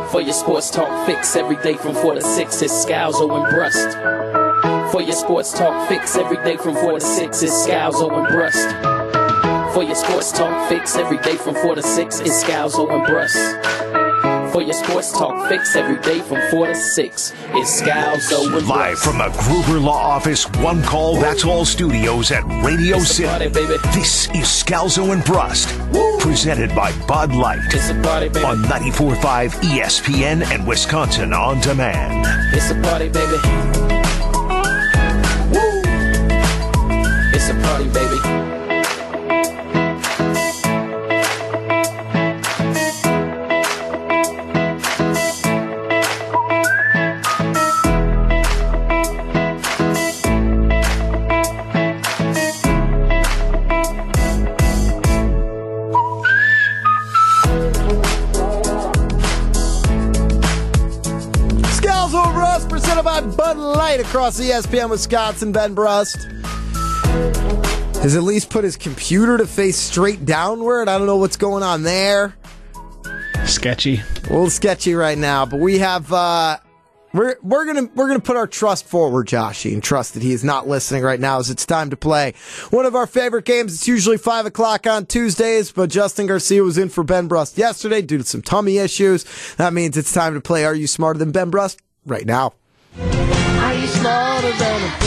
For your sports talk fix every day from 4 to 6, it's Scalzo and Brust. For your sports talk fix every day from 4 to 6, it's Scalzo and Brust. For your sports talk fix every day from 4 to 6, it's Scalzo and Brust. For your sports talk fix every day from 4 to 6, it's Scalzo and Brust. Live from the Gruber Law Office, One Call That's All Studios at Radio City. Party, baby. This is Scalzo and Brust, presented by Bud Light It's a party, baby. on 94.5 ESPN and Wisconsin On Demand. It's a party, baby. Woo! It's a party, baby. Presented by Bud Light across ESPN Wisconsin. Ben Brust has at least put his computer to face straight downward. I don't know what's going on there. Sketchy. A little sketchy right now, but we have we're gonna put our trust forward, Joshy, and trust that he is not listening right now as it's time to play one of our favorite games. It's usually 5 o'clock on Tuesdays, but Justin Garcia was in for Ben Brust yesterday due to some tummy issues. That means it's time to play Are You Smarter Than Ben Brust right now. Are you smarter than a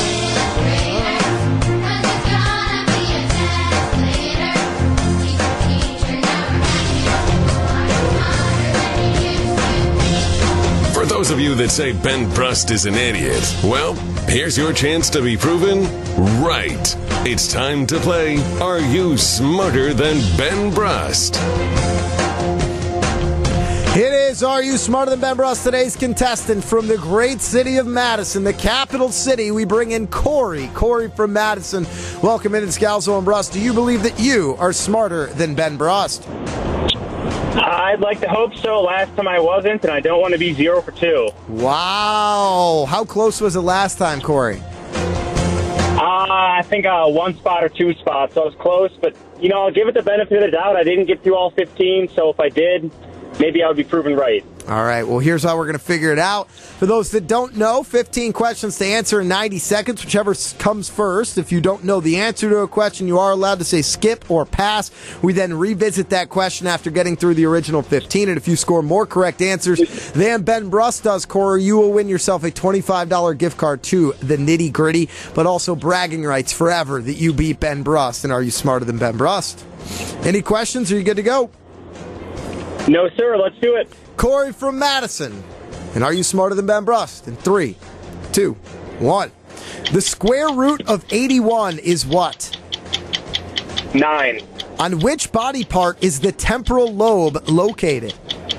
For those of you that say Ben Brust is an idiot, well, here's your chance to be proven right. It's time to play Are You Smarter Than Ben Brust? It is Are You Smarter Than Ben Brust? Today's contestant from the great city of Madison, the capital city. We bring in Corey. Corey from Madison. Welcome in, Scalzo and Brust. Do you believe that you are smarter than Ben Brust? I'd like to hope so. Last time I wasn't, and I don't want to be 0 for 2. Wow. How close was it last time, Corey? I think 1 spot or 2 spots, so I was close. But, I'll give it the benefit of the doubt. I didn't get through all 15, so if I did, maybe I would be proven right. All right, well, here's how we're going to figure it out. For those that don't know, 15 questions to answer in 90 seconds, whichever comes first. If you don't know the answer to a question, you are allowed to say skip or pass. We then revisit that question after getting through the original 15, and if you score more correct answers than Ben Brust does, Corey, you will win yourself a $25 gift card to the Nitty Gritty, but also bragging rights forever that you beat Ben Brust. And Are You Smarter Than Ben Brust? Any questions? Are you good to go? No, sir. Let's do it. Corey from Madison. And Are You Smarter Than Ben Brust? In 3, 2, 1. The square root of 81 is what? 9. On which body part is the temporal lobe located?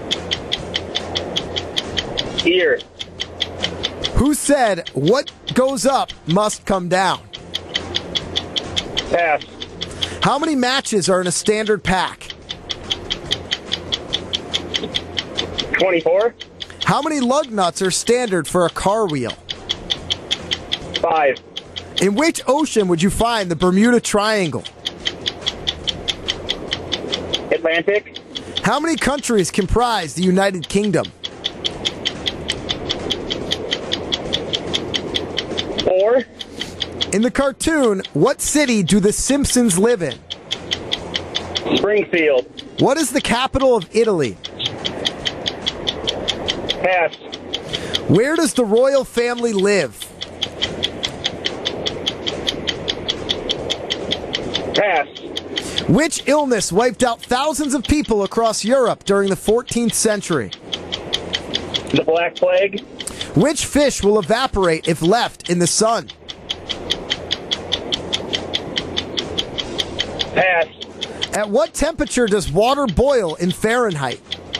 Ear. Who said, what goes up must come down? Pass. How many matches are in a standard pack? 24. How many lug nuts are standard for a car wheel? 5. In which ocean would you find the Bermuda Triangle? Atlantic. How many countries comprise the United Kingdom? 4. In the cartoon, what city do the Simpsons live in? Springfield. What is the capital of Italy? Pass. Where does the royal family live? Pass. Which illness wiped out thousands of people across Europe during the 14th century? The Black Plague. Which fish will evaporate if left in the sun? Pass. At what temperature does water boil in Fahrenheit?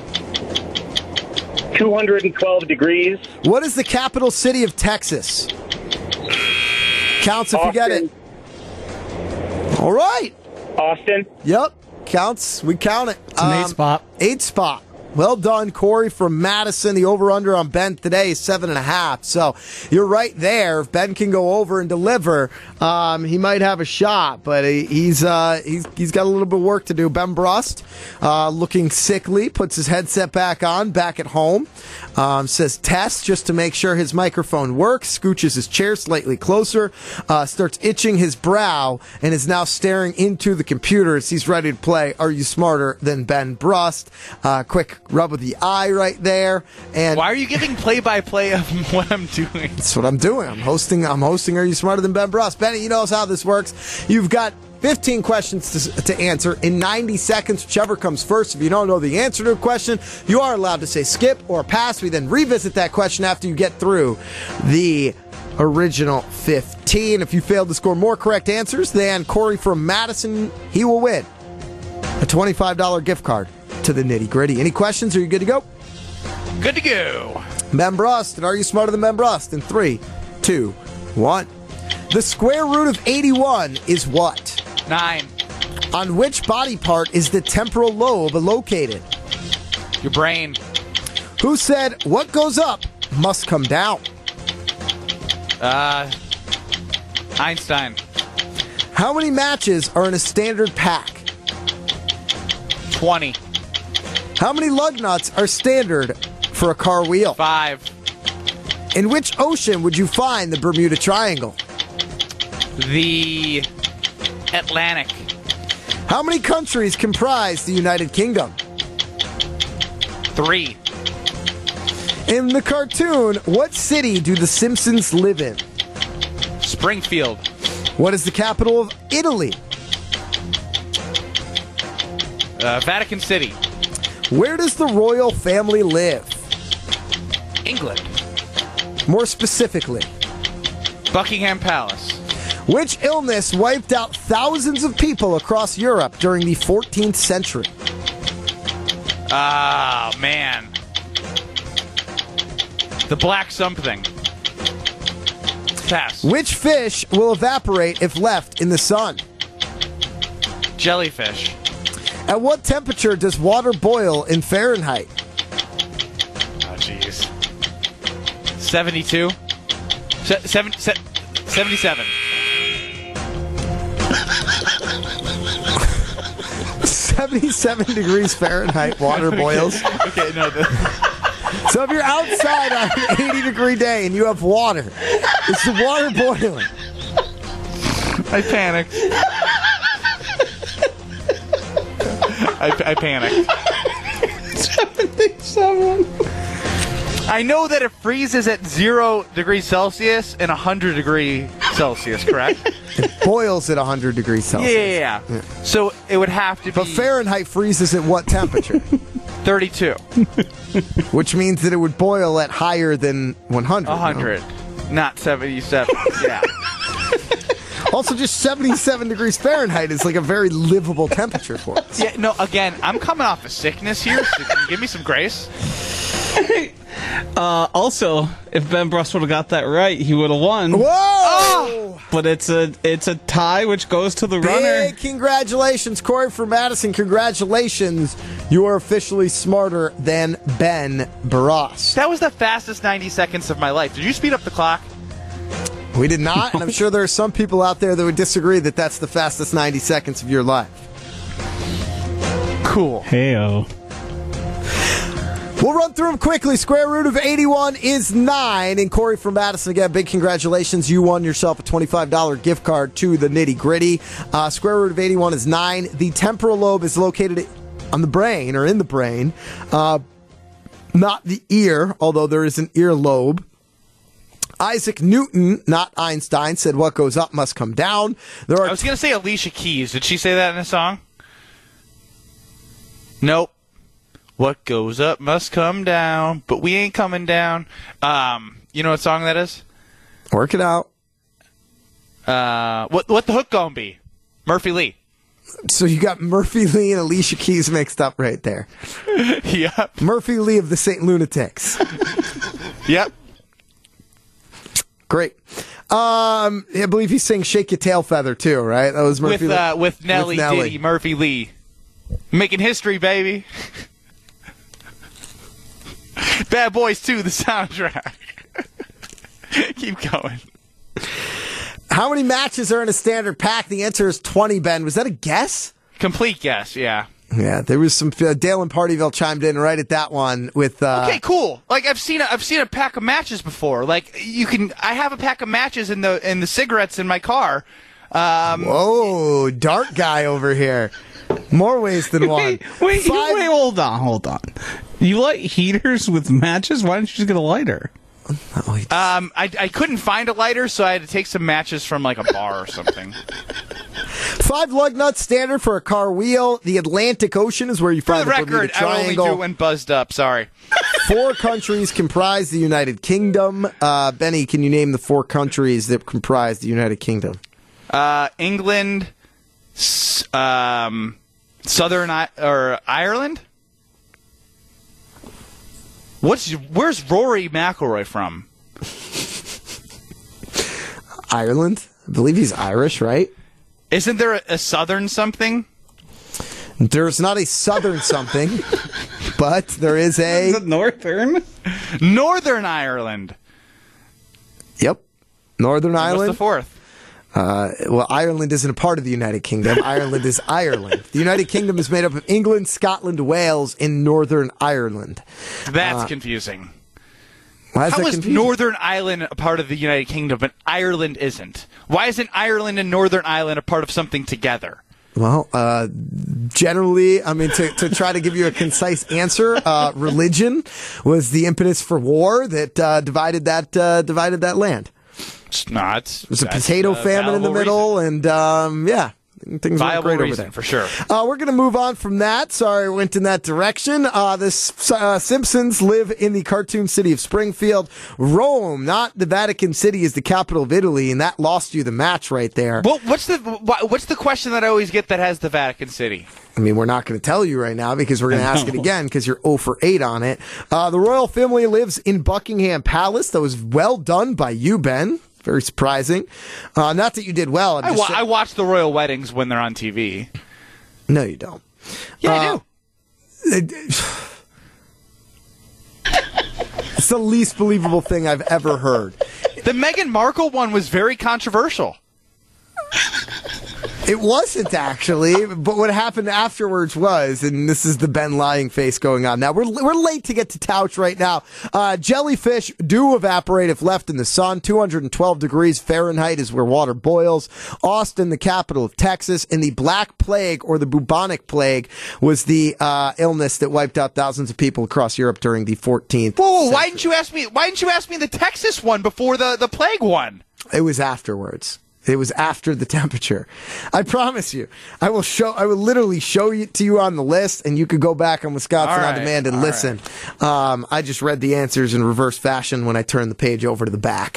212 degrees. What is the capital city of Texas? Counts if you get it. All right. Austin. Yep. Counts. We count it. It's an 8 spot. 8 spot. Well done, Corey from Madison. The over-under on Ben today is 7.5. So you're right there. If Ben can go over and deliver, he might have a shot. But he's got a little bit of work to do. Ben Brust, looking sickly, puts his headset back on, back at home. Says test just to make sure his microphone works. Scooches his chair slightly closer. Starts itching his brow and is now staring into the computer as he's ready to play Are You Smarter Than Ben Brust? Quick rub of the eye right there. And why are you giving play-by-play of what I'm doing? That's what I'm doing. I'm hosting Are You Smarter Than Ben Brust? Benny, you know how this works. You've got 15 questions to answer in 90 seconds, whichever comes first. If you don't know the answer to a question, you are allowed to say skip or pass. We then revisit that question after you get through the original 15. If you fail to score more correct answers than Corey from Madison, he will win a $25 gift card to the Nitty Gritty. Any questions? Are you good to go? Good to go. Ben Brust, and Are You Smarter Than Ben Brust? In 3, 2, 1. The square root of 81 is what? 9. On which body part is the temporal lobe located? Your brain. Who said, what goes up must come down? Einstein. How many matches are in a standard pack? 20. How many lug nuts are standard for a car wheel? 5. In which ocean would you find the Bermuda Triangle? The Atlantic. How many countries comprise the United Kingdom? 3. In the cartoon, what city do the Simpsons live in? Springfield. What is the capital of Italy? Vatican City. Where does the royal family live? England. More specifically, Buckingham Palace. which illness wiped out thousands of people across Europe during the 14th century? Ah, man. The black something. Pass. Which fish will evaporate if left in the sun? Jellyfish. At what temperature does water boil in Fahrenheit? Oh, jeez. 72? 77. 77 degrees Fahrenheit water boils. Okay, no. So if you're outside on an 80-degree day and you have water, is the water boiling? I panicked. I panicked. 77. I know that it freezes at 0 degrees Celsius and 100 degrees Celsius, correct? It boils at 100 degrees Celsius. Yeah. So it would have to be... But Fahrenheit freezes at what temperature? 32. Which means that it would boil at higher than 100. 100. No? Not 77. Yeah. Also, just 77 degrees Fahrenheit is like a very livable temperature for us. Yeah, no, again, I'm coming off a sickness here, so can you give me some grace? Also, if Ben Brust would have got that right, he would have won. Whoa! Oh! But it's a tie, which goes to the runner. Big congratulations, Corey from Madison. Congratulations. You are officially smarter than Ben Brust. That was the fastest 90 seconds of my life. Did you speed up the clock? We did not, and I'm sure there are some people out there that would disagree that that's the fastest 90 seconds of your life. Cool. Hey-o. We'll run through them quickly. Square root of 81 is 9. And Corey from Madison, again, big congratulations. You won yourself a $25 gift card to the Nitty Gritty. Square root of 81 is 9. The temporal lobe is located on the brain, or in the brain. Not the ear, although there is an ear lobe. Isaac Newton, not Einstein, said what goes up must come down. I was going to say Alicia Keys. Did she say that in a song? Nope. What goes up must come down, but we ain't coming down. You know what song that is? Work it out. What the hook gonna be? Murphy Lee. So you got Murphy Lee and Alicia Keys mixed up right there. Yep. Murphy Lee of the St. Lunatics. Yep. Great. I believe he sang "Shake Your Tail Feather" too, right? That was Murphy Lee. With Nelly, Diddy, Murphy Lee, making history, baby. Bad Boys 2, the soundtrack. Keep going. How many matches are in a standard pack? The answer is 20, Ben. Was that a guess? Complete guess, yeah. Yeah, there was some. Dale and Partyville chimed in right at that one with. Okay, cool. Like I've seen a pack of matches before. Like I have a pack of matches in the cigarettes in my car. Whoa, dark guy over here. More ways than one. Wait, hold on. You light heaters with matches? Why don't you just get a lighter? I couldn't find a lighter, so I had to take some matches from like a bar or something. 5 lug nuts standard for a car wheel. The Atlantic Ocean is where you find the the Bermuda record, I only Triangle. do it when buzzed up. Sorry. 4 countries comprise the United Kingdom. Benny, can you name the 4 countries that comprise the United Kingdom? England, Southern Ireland. Where's Rory McIlroy from? Ireland? I believe he's Irish, right? Isn't there a southern something? There's not a southern something, but there is a... Is it northern? Northern Ireland. Yep. Northern Ireland. What's the 4th? Well, Ireland isn't a part of the United Kingdom. Ireland is Ireland. The United Kingdom is made up of England, Scotland, Wales, and Northern Ireland. That's confusing. Why is How that is confusing? Northern Ireland a part of the United Kingdom, but Ireland isn't? Why isn't Ireland and Northern Ireland a part of something together? Well, generally, I mean, to try to give you a concise answer, religion was the impetus for war that divided that land. It's not. There's a potato famine in the middle, and yeah, things were Viable great over reason, there. for sure. We're going to move on from that. Sorry, I went in that direction. The Simpsons live in the cartoon city of Springfield. Rome, not the Vatican City, is the capital of Italy, and that lost you the match right there. Well, what's the question that I always get that has the Vatican City? I mean, we're not going to tell you right now because we're going to ask it again because you're 0 for 8 on it. The royal family lives in Buckingham Palace. That was well done by you, Ben. Very surprising. Not that you did well. I watch the royal weddings when they're on TV. No, you don't. Yeah, I do. It's the least believable thing I've ever heard. The Meghan Markle one was very controversial. It wasn't actually, but what happened afterwards was, and this is the Ben lying face going on now. We're late to get to Touch right now. Jellyfish do evaporate if left in the sun. 212 degrees Fahrenheit is where water boils. Austin, the capital of Texas, and the Black Plague or the bubonic plague was the illness that wiped out thousands of people across Europe during the 14th. Whoa! century. Why didn't you ask me the Texas one before the plague one? It was afterwards. It was after the temperature. I promise you. I will literally show it to you on the list, and you could go back on Wisconsin On Demand and listen. Right. I just read the answers in reverse fashion when I turned the page over to the back.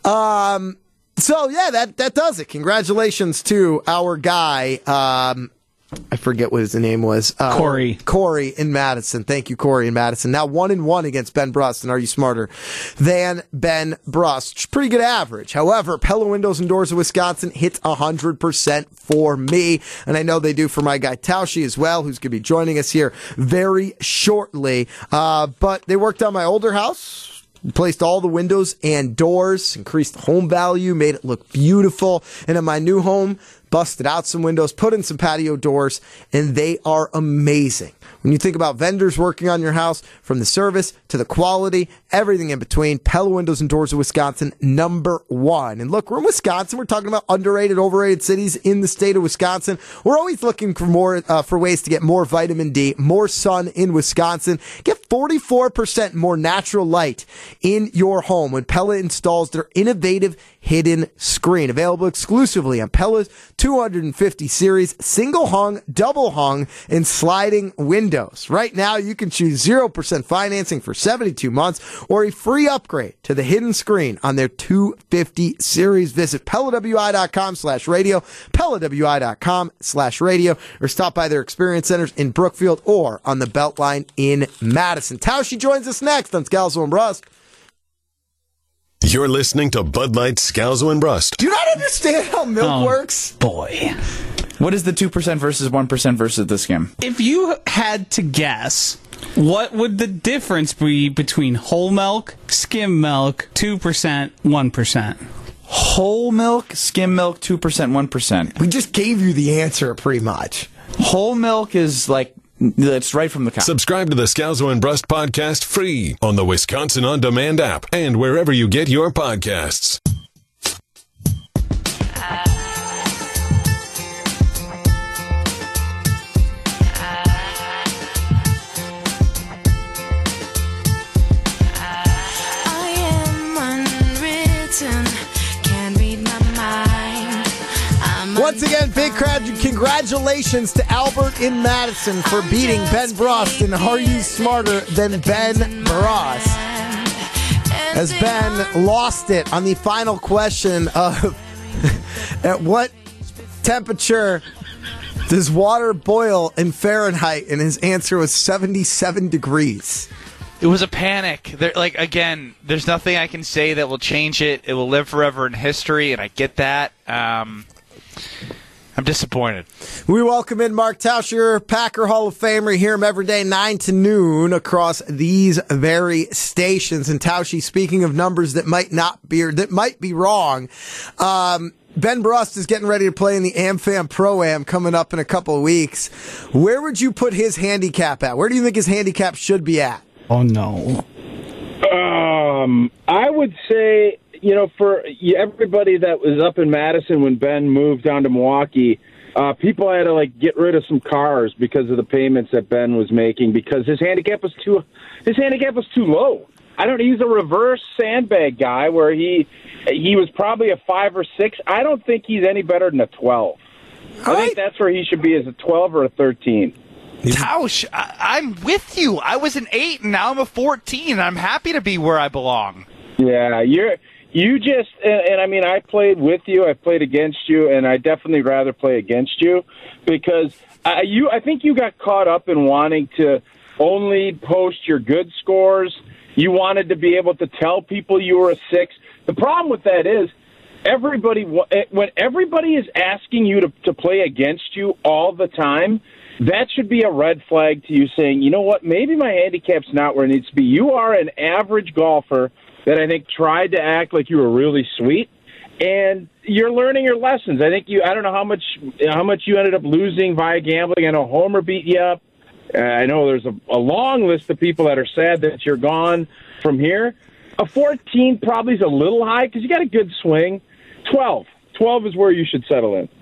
So yeah, that does it. Congratulations to our guy. I forget what his name was. Corey. Corey in Madison. Thank you, Corey in Madison. Now 1-1 against Ben Brust. And are you smarter than Ben Brust? Pretty good average. However, Pella Windows and Doors of Wisconsin hits 100% for me. And I know they do for my guy Taushi as well, who's going to be joining us here very shortly. But they worked on my older house. Replaced all the windows and doors, increased the home value, made it look beautiful. And in my new home, busted out some windows, put in some patio doors, and they are amazing. When you think about vendors working on your house, from the service to the quality, everything in between, Pella Windows and Doors of Wisconsin, #1. And look, we're in Wisconsin. We're talking about underrated, overrated cities in the state of Wisconsin. We're always looking for more, for ways to get more vitamin D, more sun in Wisconsin. Get 44% more natural light in your home when Pella installs their innovative hidden screen. Available exclusively on Pella's 250 series, single hung, double hung, and sliding windows. Right now, you can choose 0% financing for 72 months or a free upgrade to the hidden screen on their 250 series. Visit PellaWI.com/radio, PellaWI.com/radio, or stop by their experience centers in Brookfield or on the Beltline in Madison. Taushi joins us next on Scalzo and Brust. You're listening to Bud Light, Scalzo, and Brust. Do you not understand how milk works? Boy. What is the 2% versus 1% versus the skim? If you had to guess What would the difference be between whole milk, skim milk, 2%, 1%? Whole milk, skim milk, 2%, 1%. We just gave you the answer pretty much. Whole milk is like, it's right from the cow. Subscribe to the Scalzo and Brust podcast free on the Wisconsin On Demand app and wherever you get your podcasts. Once again, big congratulations to Albert in Madison for beating Ben Brust in Are You Smarter Than Ben Brust? As Ben lost it on the final question of at what temperature does water boil in Fahrenheit? And his answer was 77 degrees. It was a panic. Again, there's nothing I can say that will change it. It will live forever in history, and I get that. I'm disappointed. We welcome in Mark Tauscher, Packer Hall of Famer. You hear him every day, 9 to noon, across these very stations. And Tauscher, speaking of numbers that might be wrong, Ben Brust is getting ready to play in the AmFam Pro-Am coming up in a couple of weeks. Where would you put his handicap at? Where do you think his handicap should be at? Oh, no. I would say, for everybody that was up in Madison when Ben moved down to Milwaukee, people had to get rid of some cars because of the payments that Ben was making because his handicap was too low. I don't know. He's a reverse sandbag guy where he was probably a 5 or 6. I don't think he's any better than a 12. I think that's where he should be, as a 12 or a 13. Tausch, I'm with you. I was an 8, and now I'm a 14. I'm happy to be where I belong. Yeah, I played with you, I played against you, and I definitely rather play against you because I think you got caught up in wanting to only post your good scores. You wanted to be able to tell people you were a 6. The problem with that is when everybody is asking you to play against you all the time, that should be a red flag to you saying, you know what, maybe my handicap's not where it needs to be. You are an average golfer that I think tried to act like you were really sweet, and you're learning your lessons. I don't know how much you ended up losing via gambling. I know Homer beat you up. I know there's a long list of people that are sad that you're gone from here. A 14 probably is a little high because you got a good swing. 12 is where you should settle in.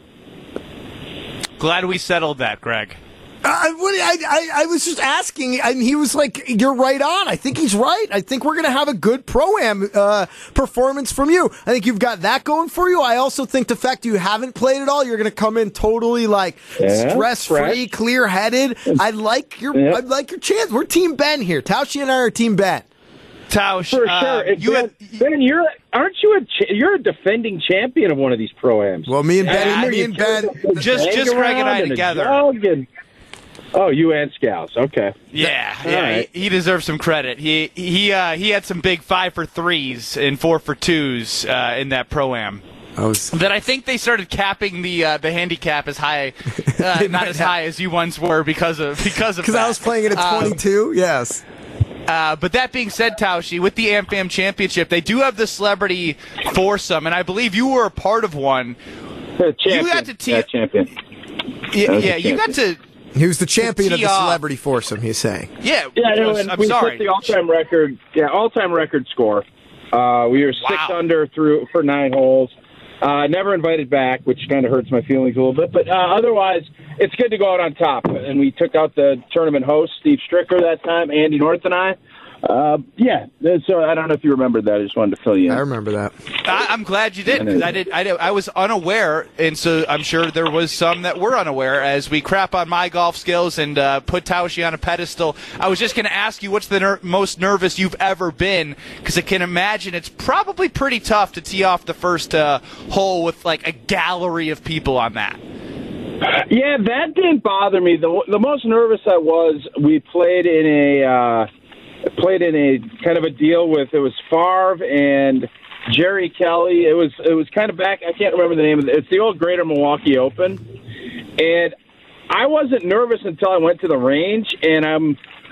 Glad we settled that, Greg. I was just asking, and he was like, you're right on. I think he's right. I think we're going to have a good Pro-Am performance from you. I think you've got that going for you. I also think the fact you haven't played at all, you're going to come in totally stress-free, clear-headed. I like your chance. We're Team Ben here. Tauscher and I are Team Ben. Tausch, for sure. Ben, you're a defending champion of one of these Pro-Ams. Well, me and Ben, just Greg and I together. Oh, you and Scals. Okay. Yeah. Right. He deserves some credit. He had some big 5 for 3s and 4 for 2s in that Pro-Am. That I think they started capping the handicap as high, not as high as you once were because of that. Because I was playing it at 22. Yes. But that being said, Tauscher, with the AmFam Championship, they do have the celebrity foursome, and I believe you were a part of one. Champion. You got to champion. You got to. He was the champion of the celebrity foursome, he's saying. Yeah, I'm sorry. Set the all-time record. Yeah, all-time record score. We were 6 under for 9 holes. Never invited back, which kind of hurts my feelings a little bit. But otherwise, it's good to go out on top. And we took out the tournament host, Steve Stricker, that time, Andy North and I. So I don't know if you remember that. I just wanted to fill you in. I remember that. I'm glad you did, because I was unaware, and so I'm sure there was some that were unaware. As we crap on my golf skills and put Tauscher on a pedestal, I was just going to ask you, what's the most nervous you've ever been? Because I can imagine it's probably pretty tough to tee off the first hole with like a gallery of people on that. Yeah, that didn't bother me. The most nervous I was, we played in a kind of a deal with, it was Favre and Jerry Kelly. It was kind of back, I can't remember the name of it. It's the old Greater Milwaukee Open. And I wasn't nervous until I went to the range, and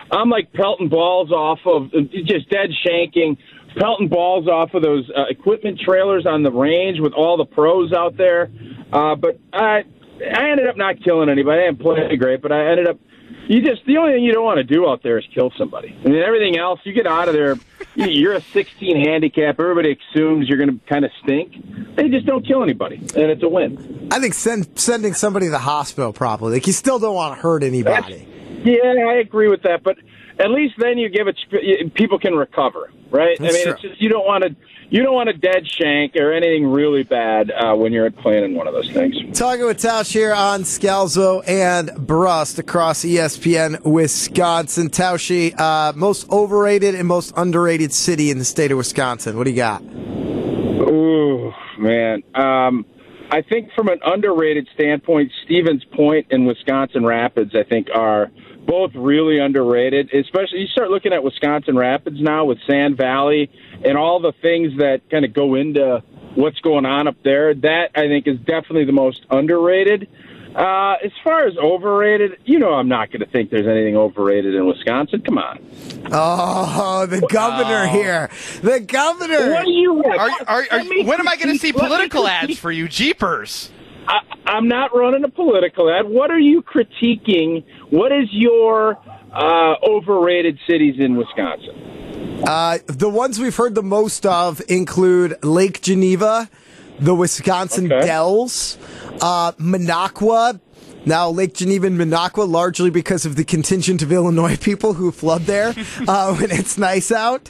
I'm like pelting balls off of just dead shanking, pelting balls off of those equipment trailers on the range with all the pros out there. But I ended up not killing anybody. I didn't play great, but I ended up. The only thing you don't want to do out there is kill somebody. I mean, everything else, you get out of there. You're a 16 handicap. Everybody assumes you're going to kind of stink. They just don't kill anybody, and it's a win. I think sending somebody to the hospital probably. Like, you still don't want to hurt anybody. Yeah, I agree with that, but at least then you give it. People can recover, right? That's true. It's just you don't want a dead shank or anything really bad when you're playing in one of those things. Talking with Tausch here on Scalzo and Brust across ESPN Wisconsin. Tausch, most overrated and most underrated city in the state of Wisconsin. What do you got? Ooh, man. I think from an underrated standpoint, Stevens Point and Wisconsin Rapids, I think, are both really underrated. Especially, you start looking at Wisconsin Rapids now with Sand Valley and all the things that kind of go into what's going on up there. That, I think, is definitely the most underrated. As far as overrated, I'm not going to think there's anything overrated in Wisconsin. Come on. Oh, the governor here. The governor. What do you when am I going to see political ads for you? Jeepers. I'm not running a political ad. What are you critiquing? What is your overrated cities in Wisconsin? The ones we've heard the most of include Lake Geneva, the Wisconsin Dells, Minocqua. Now, Lake Geneva and Minocqua, largely because of the contingent of Illinois people who flood there when it's nice out.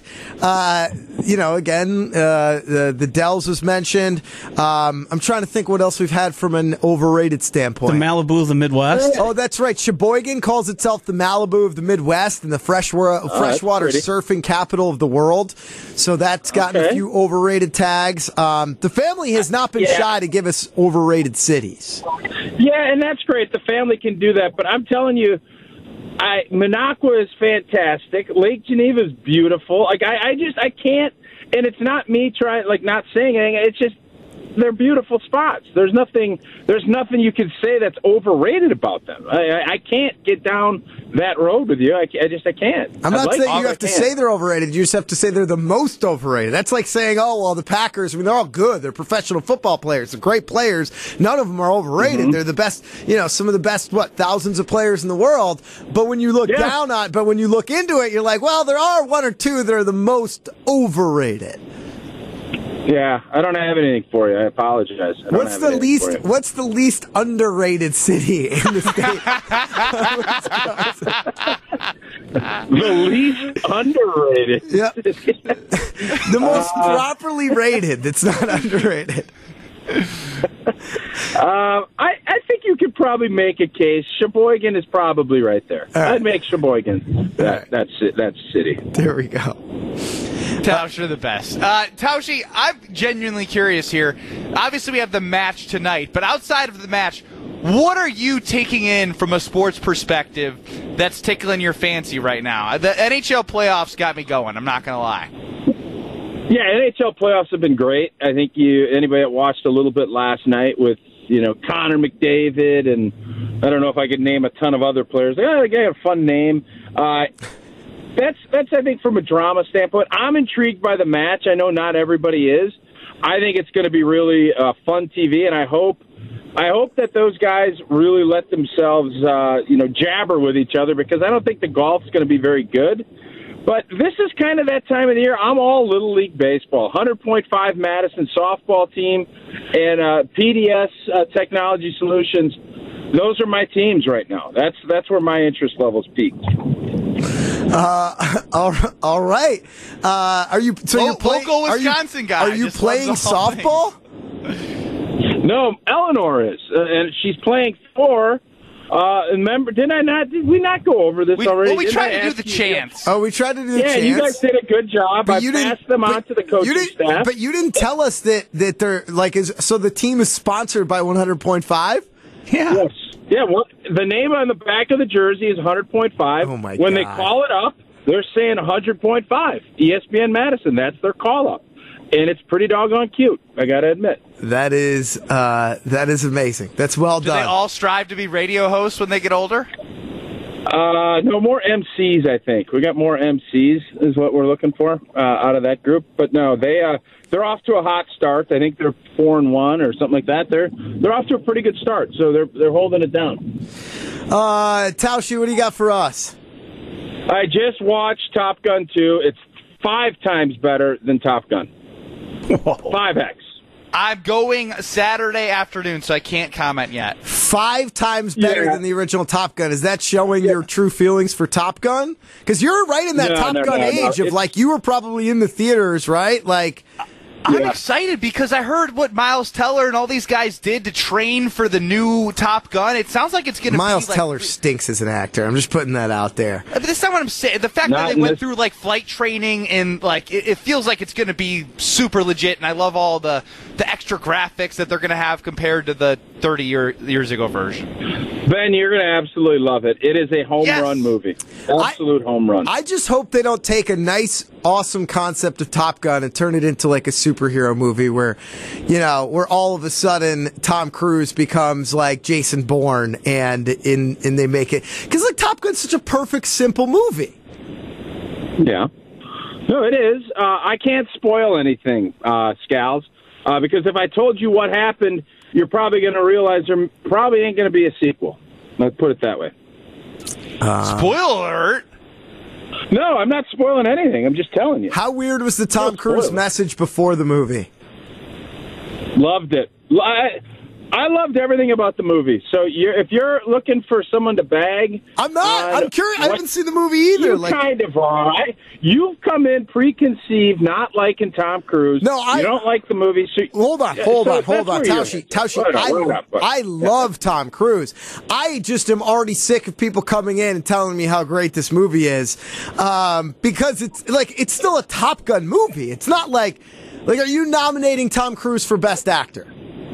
The Dells was mentioned. I'm trying to think what else we've had from an overrated standpoint. The Malibu of the Midwest. Oh, that's right. Sheboygan calls itself the Malibu of the Midwest and the freshwater surfing capital of the world. So that's gotten a few overrated tags. The family has not been shy to give us overrated cities. Yeah, and that's great. The family can do that, but I'm telling you, Minocqua is fantastic. Lake Geneva is beautiful. Like I can't, and it's not me not saying anything. It's just they're beautiful spots. There's nothing you can say that's overrated about them. I can't get down that road with you. I can't. I'm not saying you have to say they're overrated. You just have to say they're the most overrated. That's like saying, the Packers, they're all good. They're professional football players. They're great players. None of them are overrated. Mm-hmm. They're the best, some of the best, thousands of players in the world. But when you look when you look into it, you're like, well, there are one or two that are the most overrated. Yeah, I don't have anything for you. I apologize. What's the least underrated city in the state? The least underrated. Yeah. The most properly rated that's not underrated. I think you could probably make a case. Sheboygan is probably right there. Right. I'd make Sheboygan that city. There we go. Tausch are the best. Tausch, I'm genuinely curious here. Obviously, we have the match tonight, but outside of the match, what are you taking in from a sports perspective that's tickling your fancy right now? The NHL playoffs got me going, I'm not going to lie. Yeah, NHL playoffs have been great. I think anybody that watched a little bit last night with, Connor McDavid, and I don't know if I could name a ton of other players. They got a fun name. That's I think from a drama standpoint. I'm intrigued by the match. I know not everybody is. I think it's going to be really fun TV, and I hope that those guys really let themselves jabber with each other, because I don't think the golf's going to be very good. But this is kind of that time of the year. I'm all Little League Baseball. 100.5 Madison softball team and PDS Technology Solutions. Those are my teams right now. That's where my interest levels peaked. All right. Are you? So you're playing? Local Wisconsin guy. Are you playing softball? No, Eleanor is, and she's playing for. Remember, did we not go over this already? Well, we tried to do the chants. Oh, we tried to do the chants. Yeah, you guys did a good job. I passed them on to the coaching staff. But you didn't tell us that they're so the team is sponsored by 100.5? Yeah. Yes. Yeah, well, the name on the back of the jersey is 100.5. Oh, my God. When they call it up, they're saying 100.5. ESPN Madison, that's their call-up. And it's pretty doggone cute, I got to admit. That is amazing. That's well done. Do they all strive to be radio hosts when they get older? No, more MCs, I think. We got more MCs is what we're looking for out of that group. But no, they're off to a hot start. I think they're 4-1 or something like that. They're off to a pretty good start, so they're holding it down. Tausche, what do you got for us? I just watched Top Gun 2. It's 5 times better than Top Gun. 5x. I'm going Saturday afternoon, so I can't comment yet. 5 times better than the original Top Gun. Is that showing your true feelings for Top Gun? Because you're right in that Top Gun age of, like, you were probably in the theaters, right? Like, I'm excited because I heard what Miles Teller and all these guys did to train for the new Top Gun. It sounds like it's going to be Miles Teller stinks as an actor. I'm just putting that out there. But that's not what I'm saying. The fact that they went through like flight training and like it feels like it's going to be super legit. And I love all the extra graphics that they're going to have compared to the 30 years ago version. Ben, you're going to absolutely love it. It is a home run movie. Absolute home run. I just hope they don't take a nice, awesome concept of Top Gun and turn it into like a superhero movie where, where all of a sudden Tom Cruise becomes like Jason Bourne and they make it. Because like Top Gun's such a perfect, simple movie. Yeah. No, it is. I can't spoil anything, Scals, because if I told you what happened, you're probably going to realize there probably ain't going to be a sequel. Let's put it that way. Spoiler alert! No, I'm not spoiling anything. I'm just telling you. How weird was the Tom Cruise message before the movie? Loved it. I loved everything about the movie. So if you're looking for someone to bag... I'm not. I'm curious. I haven't seen the movie either. You kind of are. You've come in preconceived, not liking Tom Cruise. No, you don't like the movie. So, hold on. Tausche, I love Tom Cruise. I just am already sick of people coming in and telling me how great this movie is. Because it's still a Top Gun movie. It's not like, are you nominating Tom Cruise for Best Actor?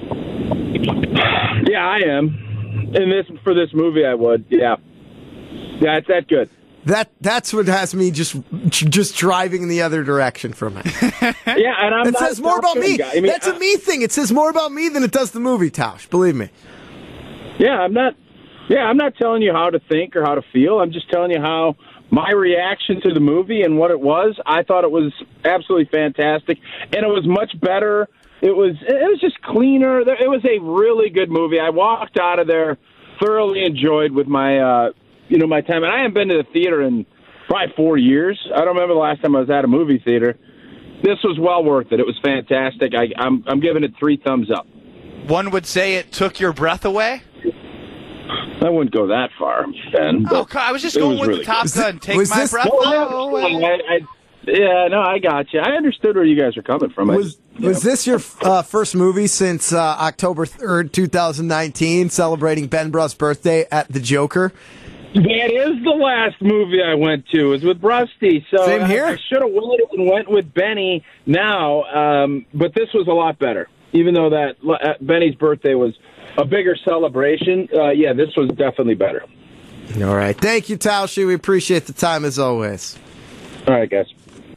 Yeah, I am. For this movie, I would. Yeah, it's that good. That's what has me just driving in the other direction from it. Yeah, and it says more about me. That's a me thing. It says more about me than it does the movie, Tausch. Believe me. Yeah, I'm not telling you how to think or how to feel. I'm just telling you how my reaction to the movie and what it was. I thought it was absolutely fantastic, and it was much better. It was just cleaner. It was a really good movie. I walked out of there thoroughly enjoyed with my my time. And I haven't been to the theater in probably 4 years. I don't remember the last time I was at a movie theater. This was well worth it. It was fantastic. I'm giving it 3 thumbs up. One would say it took your breath away. I wouldn't go that far, Ben. I was just going with the Top Gun. Take my breath away. Yeah, no, I got you. I understood where you guys are coming from. Was this your first movie since October 3rd, 2019, celebrating Ben Bruss' birthday at the Joker? That is the last movie I went to. It was with Rusty. So same here. I should have waited and went with Benny now, but this was a lot better. Even though that Benny's birthday was a bigger celebration, this was definitely better. All right. Thank you, Tausche. We appreciate the time as always. All right, guys.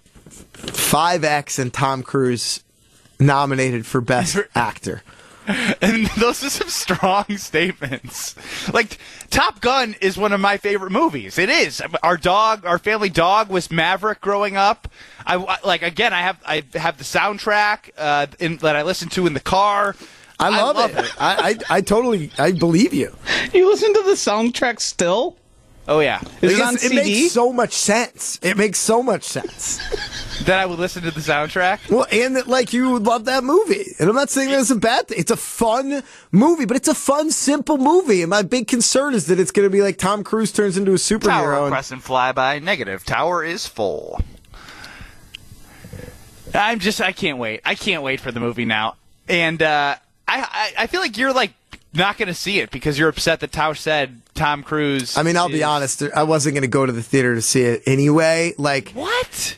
5X and Tom Cruise nominated for Best Actor. And those are some strong statements. Like, Top Gun is one of my favorite movies. It is. Our family dog was Maverick growing up. I have the soundtrack that I listen to in the car. I love it. I totally believe you. You listen to the soundtrack still? Oh, yeah. Is it on CD? It makes so much sense. That I would listen to the soundtrack? Well, and that, you would love that movie. And I'm not saying that it's a bad thing. It's a fun movie, but it's a fun, simple movie. And my big concern is that it's going to be like Tom Cruise turns into a superhero. Tower Crescent flyby negative. Tower is full. I can't wait. I can't wait for the movie now. And I feel like you're not going to see it because you're upset that Tausch said Tom Cruise. I mean, I'll be honest. I wasn't going to go to the theater to see it anyway. What?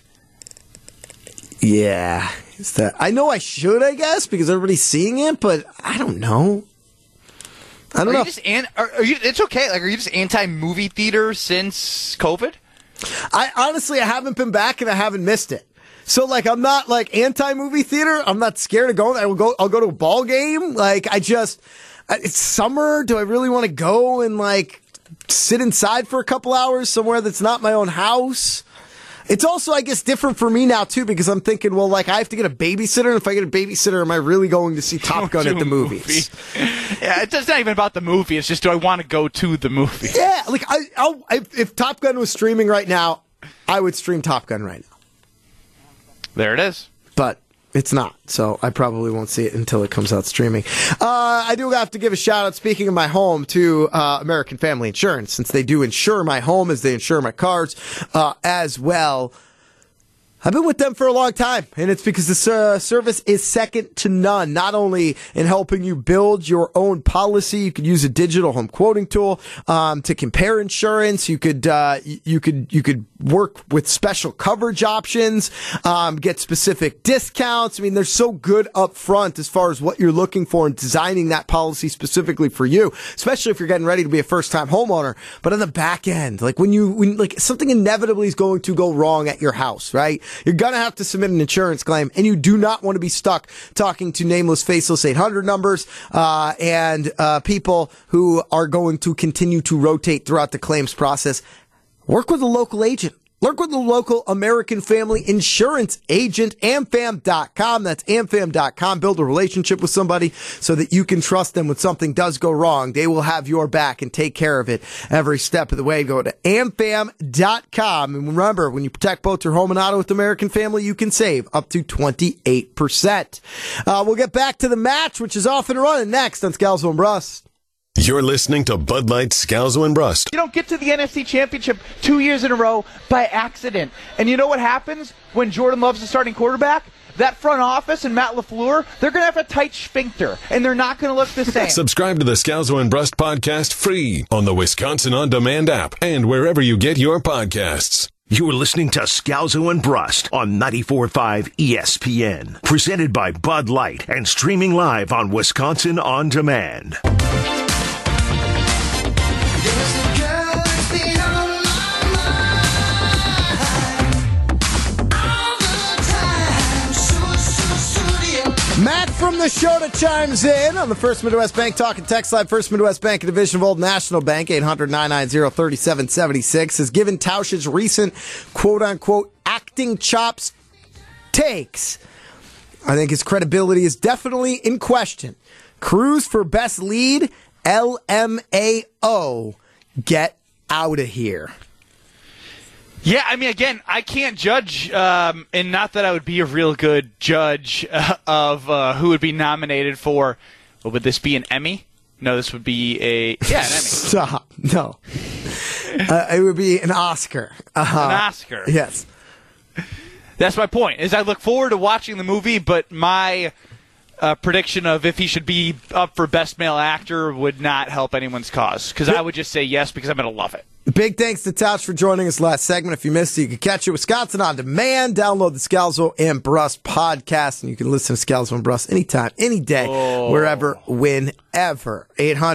Yeah. I know I should, I guess, because everybody's seeing it, but I don't know. I don't know. It's okay. Are you just anti-movie theater since COVID? I haven't been back and I haven't missed it. So, I'm not, anti-movie theater. I'm not scared of going. I'll go to a ball game. It's summer. Do I really want to go and, sit inside for a couple hours somewhere that's not my own house. It's also, I guess, different for me now, too, because I'm thinking, well, like, I have to get a babysitter, and if I get a babysitter, am I really going to see Top Gun at the movies? Yeah, it's not even about the movie. It's just, do I want to go to the movie? Yeah, like, if Top Gun was streaming right now, I would stream Top Gun right now. There it is. But it's not, so I probably won't see it until it comes out streaming. I do have to give a shout-out, speaking of my home, to American Family Insurance, since they do insure my home as they insure my cars as well. I've been with them for a long time, and it's because the service is second to none. Not only in helping you build your own policy, you could use a digital home quoting tool to compare insurance. You could work with special coverage options, get specific discounts. I mean, they're so good up front as far as what you're looking for and designing that policy specifically for you, especially if you're getting ready to be a first-time homeowner. But on the back end, like when something inevitably is going to go wrong at your house, right? You're going to have to submit an insurance claim, and you do not want to be stuck talking to nameless, faceless 800 numbers and people who are going to continue to rotate throughout the claims process. Work with a local agent. Work with a local American Family Insurance agent, amfam.com. That's amfam.com. Build a relationship with somebody so that you can trust them when something does go wrong. They will have your back and take care of it every step of the way. Go to amfam.com. And remember, when you protect both your home and auto with American Family, you can save up to 28%. We'll get back to the match, which is off and running next on Scalzo and Brust. You're listening to Bud Light, Scalzo, and Brust. You don't get to the NFC Championship 2 years in a row by accident. And you know what happens when Jordan Love's the starting quarterback? That front office and Matt LaFleur, they're going to have a tight sphincter, and they're not going to look the same. Subscribe to the Scalzo and Brust podcast free on the Wisconsin On Demand app and wherever you get your podcasts. You're listening to Scalzo and Brust on 94.5 ESPN. Presented by Bud Light and streaming live on Wisconsin On Demand. Matt from the show that chimes in on the First Midwest Bank Talk and Text Line. First Midwest Bank, a division of Old National Bank, 800-990-3776, has given Tausch's recent quote-unquote acting chops takes. I think his credibility is definitely in question. Cruz for best lead, LMAO. Get out of here. Yeah, I mean, again, I can't judge, and not that I would be a real good judge of who would be nominated for, what would this be, an Emmy? No, this would be an Emmy. Stop. No. It would be an Oscar. An Oscar. Yes. That's my point, is I look forward to watching the movie, but my prediction of if he should be up for Best Male Actor would not help anyone's cause, because I would just say yes because I'm going to love it. Big thanks to Tausch for joining us last segment. If you missed it, you can catch it Wisconsin On Demand. Download the Scalzo and Brust podcast, and you can listen to Scalzo and Brust anytime, any day, wherever, whenever.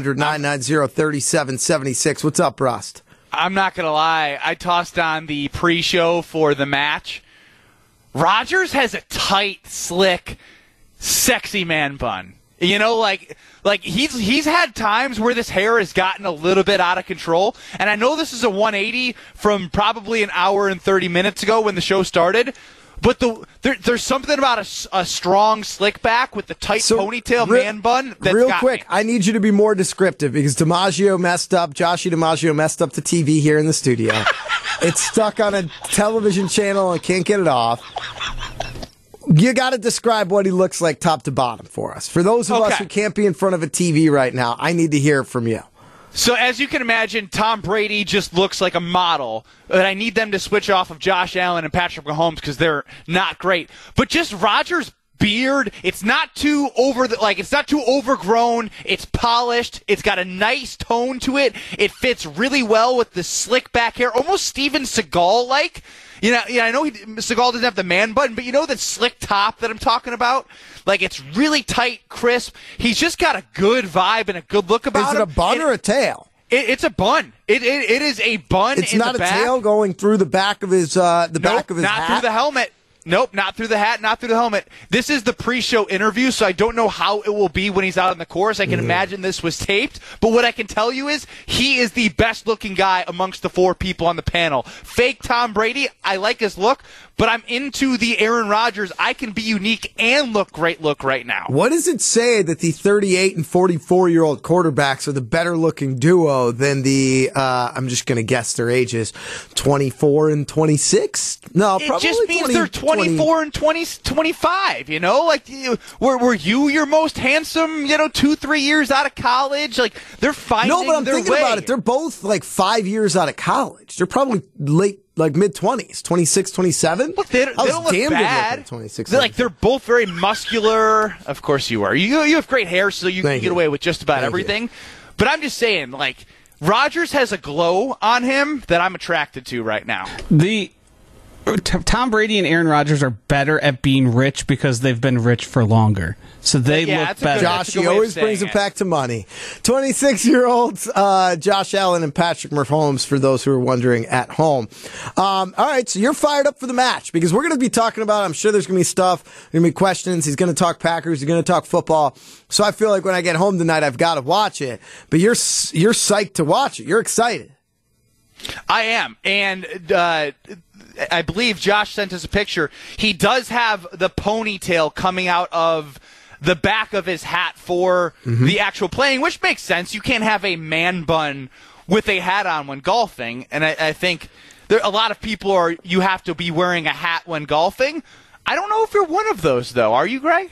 800-990-3776. What's up, Brust? I'm not going to lie. I tossed on the pre-show for the match. Rodgers has a tight, slick, sexy man bun. You know, like he's had times where this hair has gotten a little bit out of control, and I know this is a 180 from probably an hour and 30 minutes ago when the show started, but there's something about a strong slick back with the tight ponytail man bun that's real got quick, me. I need you to be more descriptive because Joshy DiMaggio messed up the TV here in the studio. It's stuck on a television channel and can't get it off. You got to describe what he looks like top to bottom for us. For those of us who can't be in front of a TV right now, I need to hear it from you. So as you can imagine, Tom Brady just looks like a model, but I need them to switch off of Josh Allen and Patrick Mahomes because they're not great. But just Rodgers' beard, it's not too it's not too overgrown. It's polished. It's got a nice tone to it. It fits really well with the slick back hair, almost Steven Seagal-like. I know Seagal doesn't have the man bun, but you know that slick top that I'm talking about? Like, it's really tight, crisp. He's just got a good vibe and a good look about him. Is it a bun or a tail? It's a bun. It is a bun. It's not a tail going through the back of his back of his hat. Not through the helmet. Nope, not through the hat, not through the helmet. This is the pre-show interview, so I don't know how it will be when he's out on the course. I can imagine this was taped, but what I can tell you is he is the best-looking guy amongst the 4 people on the panel. Fake Tom Brady, I like his look, but I'm into the Aaron Rodgers, I can be unique and look great look right now. What does it say that the 38 and 44-year-old quarterbacks are the better-looking duo than the, I'm just going to guess their ages, 24 and 26? No, it probably just means they're 24 and 25, you know? Like, were you your most handsome, 2-3 years out of college? Like, they're finding their way. No, but I'm thinking about it. They're both, 5 years out of college. They're probably late, mid-20s, 26, 27. Look, they don't look bad. 26, they're both very muscular. Of course you are. You have great hair, so you can get away with just about everything. But I'm just saying, Rodgers has a glow on him that I'm attracted to right now. Tom Brady and Aaron Rodgers are better at being rich because they've been rich for longer. So they look better. Josh, he always brings it back to money. 26-year-olds, Josh Allen and Patrick Mahomes, for those who are wondering at home. All right, so you're fired up for the match because we're going to be talking about, I'm sure there's going to be stuff, going to be questions. He's going to talk Packers. He's going to talk football. So I feel like when I get home tonight, I've got to watch it. But you're psyched to watch it. You're excited. I am. And I believe Josh sent us a picture. He does have the ponytail coming out of the back of his hat for the actual playing, which makes sense. You can't have a man bun with a hat on when golfing. And I think a lot of people you have to be wearing a hat when golfing. I don't know if you're one of those, though. Are you, Greg?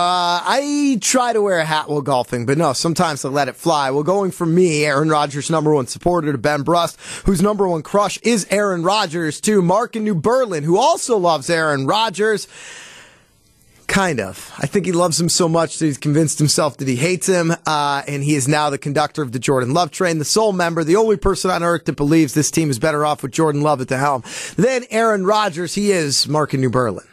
I try to wear a hat while golfing, but no, sometimes I let it fly. Well, going from me, Aaron Rodgers' number 1 supporter, to Ben Brust, whose number 1 crush is Aaron Rodgers, to Mark in New Berlin, who also loves Aaron Rodgers. Kind of. I think he loves him so much that he's convinced himself that he hates him, and he is now the conductor of the Jordan Love train, the sole member, the only person on earth that believes this team is better off with Jordan Love at the helm than Aaron Rodgers. He is Mark in New Berlin.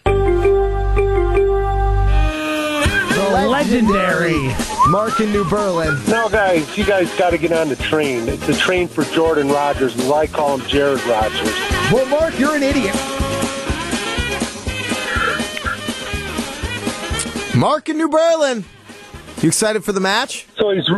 Legendary Mark in New Berlin. No, guys, you guys got to get on the train. It's a train for Jordan Rodgers, and I call him Jared Rodgers. Well, Mark, you're an idiot. Mark in New Berlin. You excited for the match? So he's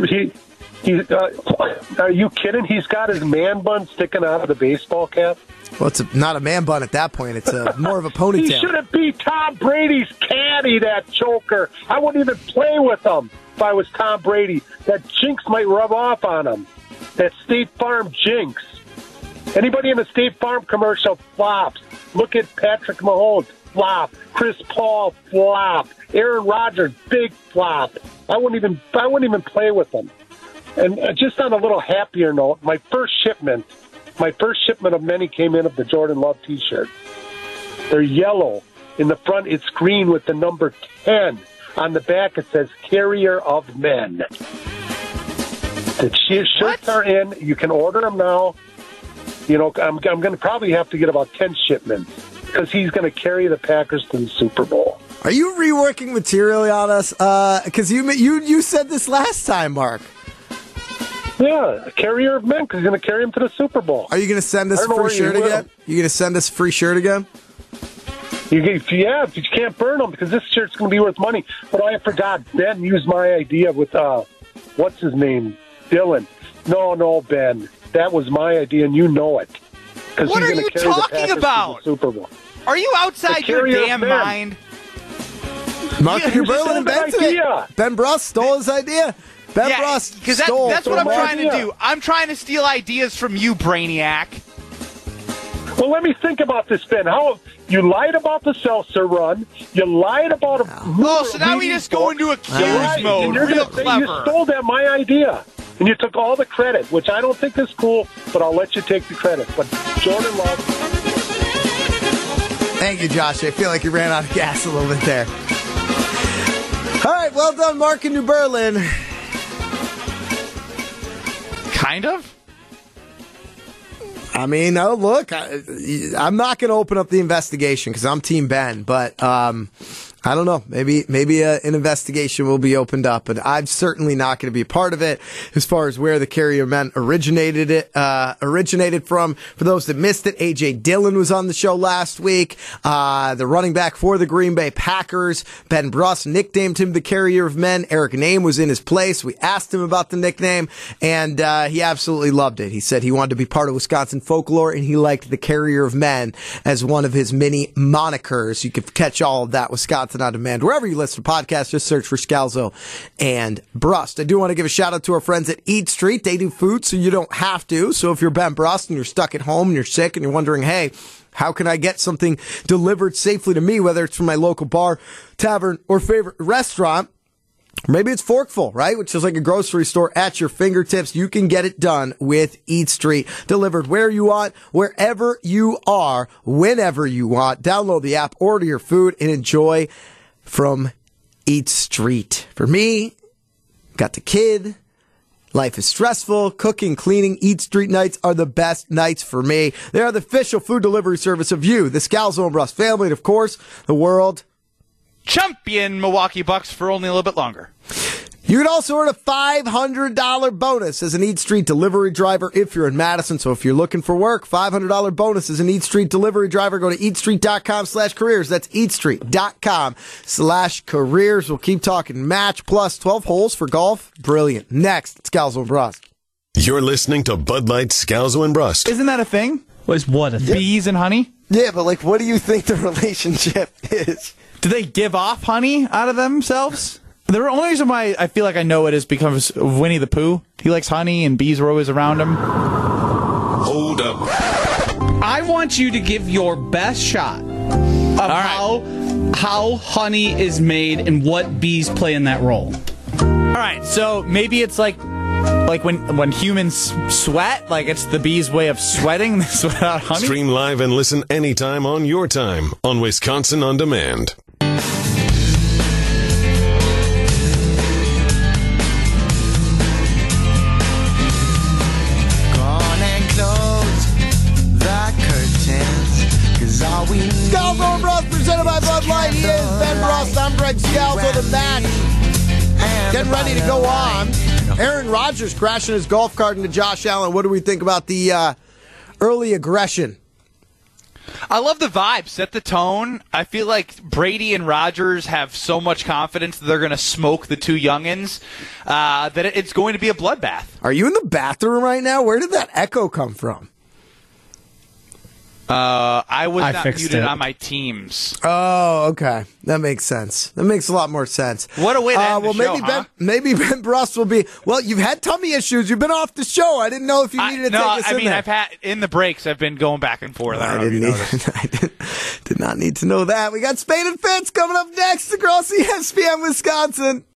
are you kidding? He's got his man bun sticking out of the baseball cap. Well, it's not a man bun at that point. It's more of a ponytail. He shouldn't be Tom Brady's caddy, that choker. I wouldn't even play with him if I was Tom Brady. That jinx might rub off on him. That State Farm jinx. Anybody in a State Farm commercial flops. Look at Patrick Mahomes, flop. Chris Paul, flop. Aaron Rodgers, big flop. I wouldn't even play with them. And just on a little happier note, my first shipment of many came in of the Jordan Love T-shirt. They're yellow. In the front, it's green with the number 10. On the back, it says Carrier of Men. The shirts are in. You can order them now. I'm going to probably have to get about 10 shipments because he's going to carry the Packers to the Super Bowl. Are you reworking material on us? Because you said this last time, Mark. Yeah, Carrier of Men, because he's going to carry him to the Super Bowl. Are you going to send us a free shirt again? You going to send us a free shirt again? If you can't burn them, because this shirt's going to be worth money. But I forgot, Ben used my idea with, what's his name? Dylan. No, Ben. That was my idea, and you know it. What are you talking about? Super Bowl. Are you outside your damn mind? Mark in New Berlin invented it. Ben Brust stole his idea. Ben Brust because that's what I'm trying to do. I'm trying to steal ideas from you, Brainiac. Well, let me think about this, Ben. How you lied about the seltzer run? You lied about a. Oh, so now we just go into accuse mode. Real clever. You stole my idea, and you took all the credit, which I don't think is cool. But I'll let you take the credit. But Jordan Love. Thank you, Josh. I feel like you ran out of gas a little bit there. All right, well done, Mark in New Berlin. Kind of. I mean, look, I'm not going to open up the investigation because I'm Team Ben, but I don't know. Maybe an investigation will be opened up, but I'm certainly not going to be a part of it as far as where the Carrier Men originated from. For those that missed it, A.J. Dillon was on the show last week. The running back for the Green Bay Packers, Ben Bruss, nicknamed him the Carrier of Men. Eric Name was in his place. We asked him about the nickname, and he absolutely loved it. He said he wanted to be part of Wisconsin folklore, and he liked the Carrier of Men as one of his many monikers. You can catch all of that Wisconsin On Demand wherever you listen to podcasts. Just search for Scalzo and Brust. I do want to give a shout out to our friends at Eat Street. They do food so you don't have to. So if you're Ben Brust and you're stuck at home and you're sick and you're wondering, hey, how can I get something delivered safely to me, whether it's from my local bar, tavern, or favorite restaurant? Maybe it's Forkful, right? Which is like a grocery store at your fingertips. You can get it done with Eat Street. Delivered where you want, wherever you are, whenever you want. Download the app, order your food, and enjoy from Eat Street. For me, got the kid. Life is stressful. Cooking, cleaning, Eat Street nights are the best nights for me. They are the official food delivery service of you, the Scalzo and Brust family, and of course, the world champion Milwaukee Bucks for only a little bit longer. You can also earn a $500 bonus as an Eat Street delivery driver if you're in Madison. So if you're looking for work, $500 bonus as an Eat Street delivery driver. Go to eatstreet.com/careers. That's eatstreet.com/careers. We'll keep talking match plus 12 holes for golf. Brilliant. Next, it's Scalzo and Brust. You're listening to Bud Light, Scalzo and Brust. Isn't that a thing? What a thing? Bees and honey? Yeah, but like, what do you think the relationship is? Do they give off honey out of themselves? The only reason why I feel like I know it is because of Winnie the Pooh. He likes honey, and bees are always around him. Hold up. I want you to give your best shot of how honey is made and what bees play in that role. All right, so maybe it's like when humans sweat, like it's the bees' way of sweating. They sweat out honey. Stream live and listen anytime on your time on Wisconsin On Demand. Scalzo and Brust, presented by Bud Light. He is Ben Brust. I'm Greg Scalzo. The match getting ready to go on. Aaron Rodgers crashing his golf cart into Josh Allen. What do we think about the early aggression? I love the vibe. Set the tone. I feel like Brady and Rodgers have so much confidence that they're going to smoke the two youngins that it's going to be a bloodbath. Are you in the bathroom right now? Where did that echo come from? I was not muted on my Teams. Oh, okay. That makes sense. That makes a lot more sense. What a way to end the show, maybe Ben Brust will be... Well, you've had tummy issues. You've been off the show. I didn't know if you needed to take us in there. I've had... In the breaks, I've been going back and forth. I did not need to know that. We got Spain and Fitz coming up next across ESPN Wisconsin.